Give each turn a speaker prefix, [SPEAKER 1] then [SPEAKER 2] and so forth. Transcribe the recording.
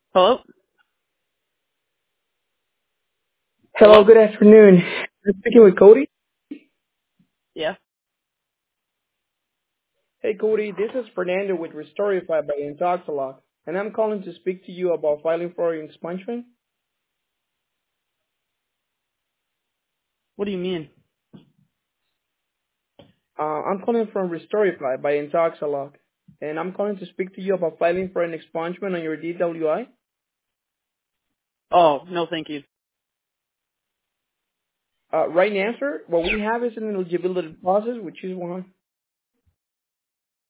[SPEAKER 1] Hello?
[SPEAKER 2] Hello,
[SPEAKER 1] Hello?
[SPEAKER 2] good afternoon. I'm speaking with Cody.
[SPEAKER 1] Yeah.
[SPEAKER 2] Hey, Cody, this is Fernando with Restorify by Intoxalock, and I'm calling to speak to you about filing for an expungement.
[SPEAKER 1] What do you mean?
[SPEAKER 2] I'm calling from Restorify by Intoxalock, and I'm calling to speak to you about filing for an expungement on your DWI.
[SPEAKER 1] Oh, no thank you.
[SPEAKER 2] Right answer, what we have is an eligibility process, which is one